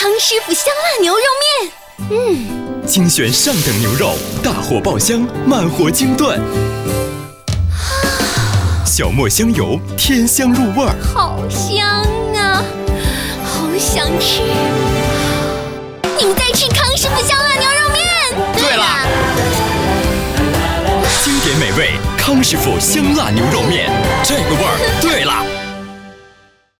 康师傅香辣牛肉面。 精选上等牛肉，大火爆香，慢火精炖，小磨香油，添香入味儿， 好香啊，好想吃。你们在吃康师傅香辣牛肉面？ 对啦，经典美味康师傅香辣牛肉面，这个味儿对啦。